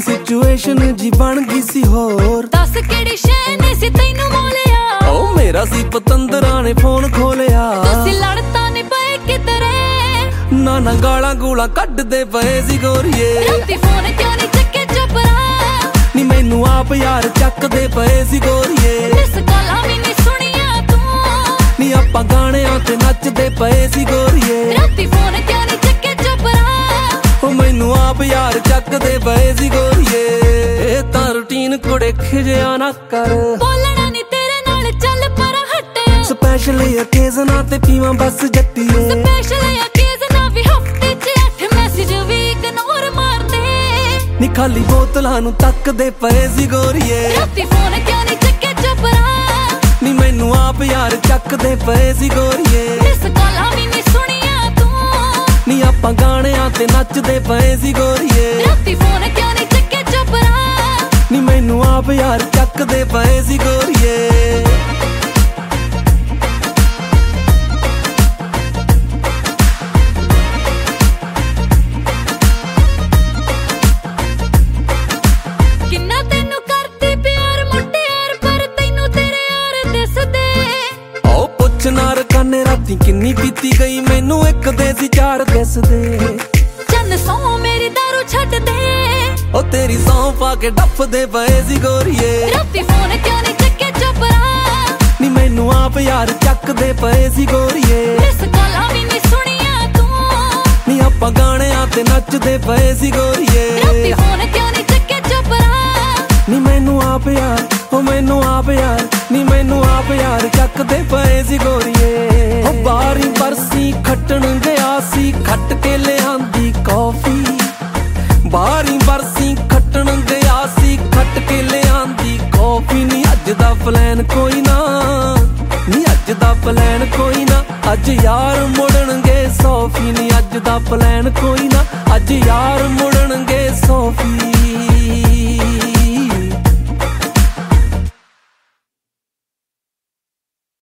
Situation ਜੀ ਬਣ ਗਈ ਸੀ ਹੋਰ। ਦੱਸ ਕਿਹੜੀ ਸ਼ੈ ਨੇ ਸੀ ਤੈਨੂੰ ਮੋਲਿਆ? ਓ ਮੇਰਾ ਸੀ ਪਤੰਦਰਾਂ ਨੇ ਫੋਨ ਖੋਲਿਆ। ਤੁਸੀਂ ਲੜ ਤਾਂ ਨਹੀਂ ਪਏ ਕਿਧਰੇ? ਨਾ ਗਾਲਾਂ ਗੂਲਾਂ ਕੱਢਦੇ ਪਏ ਸੀ ਗੋਰੀਏ। ਰਾਤੀ ਫੋਨ ਕਿਉਂ ਨਹੀਂ ਚੱਕੇ ਚੁੱਪਰਾ? ਨੀ ਮੈਨੂੰ ਆਪ ਯਾਰ ਚੱਕਦੇ ਪਏ ਸੀ ਗੋਰੀਏ। ਇਸ ਗੱਲਾਂ ਵੀ ਨਹੀਂ ਸੁਣੀਆਂ ਤੂੰ? ਨੀ ਆਪਾਂ ਗਾਣਿਆਂ ਤੇ ਨੱਚਦੇ ਪਏ ਸੀ ਗੋਰੀਏ। ਰਾਤੀ ਫੋਨ ਕਿਉਂ ਨਹੀਂ ਚੱਕੇ ਚੁੱਪਰਾ? ਓ ਮੈਨੂੰ ਆਪ ਯਾਰ ਚੱਕਦੇ ਪਏ ਸੀ ਗੋਰੀਏ। ਇਹ ਤਾਂ ਰੂਟੀਨ ਕੁੜੇ ਖਿਜਿਆ ਨਾ ਕਰ, ਬੋਲਣਾ ਨਹੀਂ ਤੇਰੇ ਨਾਲ ਚੱਲ ਪਰ ਹਟਿਆ। ਸਪੈਸ਼ਲ ਓਕੇਜ਼ਨਾਂ ਤੇ ਪੀਵਾਂ ਬਸ ਜੱਟੀਏ। ਸਪੈਸ਼ਲ ਓਕੇਜ਼ਨਾਂ ਵੀ ਹਫਤੇ 'ਚ 8 ਮੈਸੇਜ ਵੀ ਇਗਨੋਰ ਮਾਰਦੇ। ਨੀ ਖਾਲੀ ਬੋਤਲਾਂ ਨੂੰ ਤੱਕਦੇ ਪਏ ਸੀ ਗੋਰੀਏ। ਰਾਤੀ ਫੋਨ ਕਿਉਂ ਨਹੀਂ ਚੱਕੇ ਚੁੱਪਰਾ? ਨੀ ਮੈਨੂੰ ਆਪ ਯਾਰ ਚੱਕਦੇ ਪਏ ਸੀ ਗੋਰੀਏ। ਇਸ ਗੱਲਾਂ ਵੀ ਨਹੀਂ ਸੁਣੀਆਂ ਤੂੰ? ਨੀ ਆਪਾਂ ਗਾਣਿਆਂ ਤੇ ਨੱਚਦੇ ਪਏ ਸੀ ਗੋਰੀਏ। ਰਾਤੀ ਫੋਨ ਕਿਉਂ ਨਹੀਂ ਚੱਕੇ ਚੁੱਪਰਾ? ਨੀ ਮੈਨੂੰ ਆਪ ਯਾਰ ਚੱਕਦੇ ਪਏ ਸੀ ਗੋਰੀਏ। ਕਿੰਨਾ ਤੈਨੂੰ ਕਰਦੀ ਪਿਆਰ ਮੁਟਿਆਰ, ਪਰ ਤੈਨੂੰ ਤੇਰੇ ਯਾਰ ਦਿਸਦੇ। ਓ ਪੁੱਛ ਨਾ ਰਕਾਨੇ ਰਾਤੀ ਕਿੰਨੀ ਪੀਤੀ ਗਈ, ਮੈਨੂੰ ਇੱਕ ਦੇ ਸੀ ਚਾਰ ਦਿਸਦੇ। ਚੰਨ ਸੌ ਮੇਰੀ ਦਾਰੂ ਛੱਡ ਦੇ। ਓ ਤੇਰੀ ਸੌਂ ਪਾ ਕੇ ਡੱਫਦੇ ਪਏ ਸੀ ਗੋਰੀਏ। ਰਾਤੀ ਫੋਨ ਕਿਉਂ ਨਹੀਂ ਚੱਕੇ ਚੁੱਪਰਾ? ਨੀ ਮੈਨੂੰ ਆਪ ਯਾਰ ਚੱਕਦੇ ਪਏ ਸੀ ਗੋਰੀਏ। ਇਸ ਗੱਲਾਂ ਵੀ ਨਹੀਂ ਸੁਣੀਆਂ ਤੂੰ? ਨੀ ਆਪਾਂ ਗਾਣਿਆਂ ਤੇ ਨੱਚਦੇ ਪਏ ਸੀ ਗੋਰੀਏ। ਰਾਤੀ ਫੋਨ ਕਿਉਂ ਨਹੀਂ ਚੱਕੇ ਚੁੱਪਰਾ? ਨੀ ਮੈਨੂੰ ਆਪ ਯਾਰ, ਓ ਮੈਨੂੰ ਆਪ ਯਾਰ, ਨੀ ਮੈਨੂੰ ਆਪ ਯਾਰ ਚੱਕਦੇ ਪਏ ਸੀ ਗੋਰੀਏ। ਓ ਬਾਰੀ ਬਰਸੀ ਖੱਟਣ ਗਿਆ ਸੀ, ਖੱਟ ਕੇ ਲਿਆਂਦੀ ਕੌਫੀ। ਬਾਰੀ ਬਰਸੀ ਖੱਟਣ ਗਿਆ ਸੀ, ਖੱਟ ਕੇ ਲਿਆਂਦੀ ਕੌਫੀ। ਨੀ ਅੱਜ ਦਾ ਪਲਾਨ ਕੋਈ ਨਾ, ਨੀ ਅੱਜ ਦਾ ਪਲਾਨ ਕੋਈ ਨਾ, ਅੱਜ ਯਾਰ ਮੁੜਨਗੇ ਸੌਫੀ। ਨੀ ਅੱਜ ਦਾ ਪਲਾਨ ਕੋਈ ਨਾ, ਅੱਜ ਯਾਰ ਮੁੜ